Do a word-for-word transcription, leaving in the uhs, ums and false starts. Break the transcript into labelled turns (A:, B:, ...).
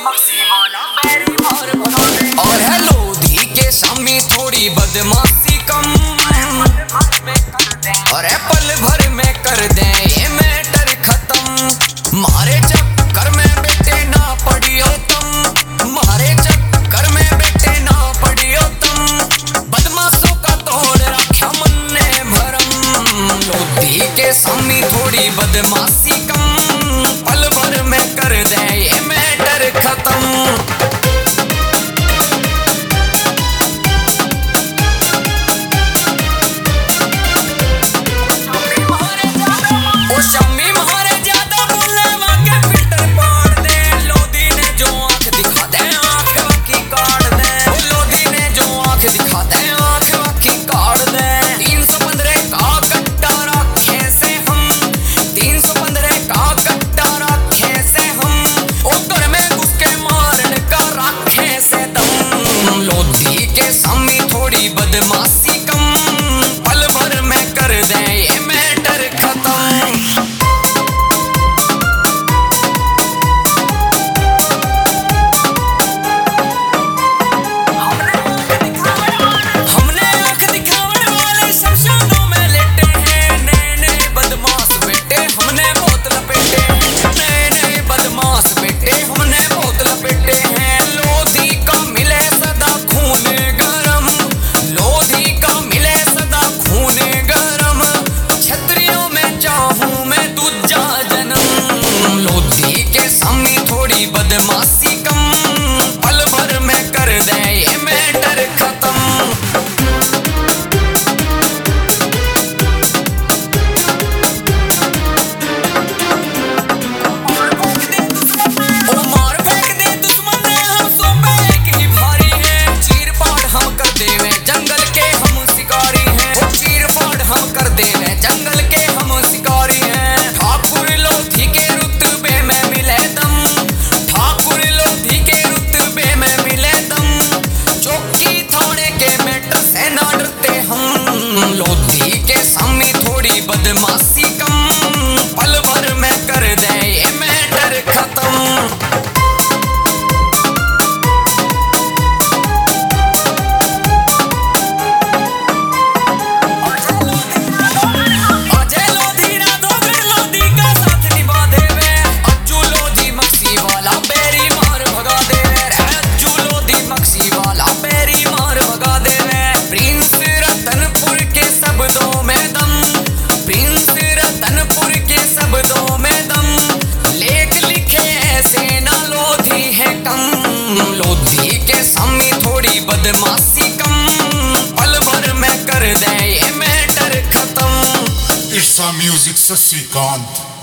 A: और है लोधी के सामी थोड़ी बदमाशी कम, और है पल भर में कर दे ये मैटर खत्म। मारे चक्कर में बेटे ना पड़ियो तुम, मारे चक्कर में बेटे ना पड़ियो तुम। बदमाशों का तोड़ रखा मन ने भरम, लोधी के सामी थोड़ी बदमाशी कम, पल भर में कर दे ये मैटर खत्म। बदमाशी कम, पल भर में कर दे ये मैटर खत्म। हमने आंख दिखावण वाले शमशानों में लेटे हैं, नए नए बदमाश बेटे हमने बहुत लपेटे, नए नए बदमाश बेटे हमने बहुत लपेटे हैं। लोधी का मिले सदा खून गरम, लोधी का मिले सदा खून गरम, छतरियों में चाहूं मैं दूजा जन्म। लोधी के सामी थोड़ी बदमाशी कम, पल भर में कर दे ये मैटर खत्म। जंगल के हम शिकारी हैं, ठाकुर लोधी के रुतबे में मिले दम, ठाकुर लोधी के रुतबे में मिले दम। चौकी थाने के मैटर से ना डरते हम, लोधी के सामी थोड़ी बदमाशी कम, पल भर में कर दे ये मैटर खत्म। लोधी के सामी थोड़ी बदमाशी कम, पल भर में कर दे ये मैटर खत्म।
B: It's a music Sasikanth।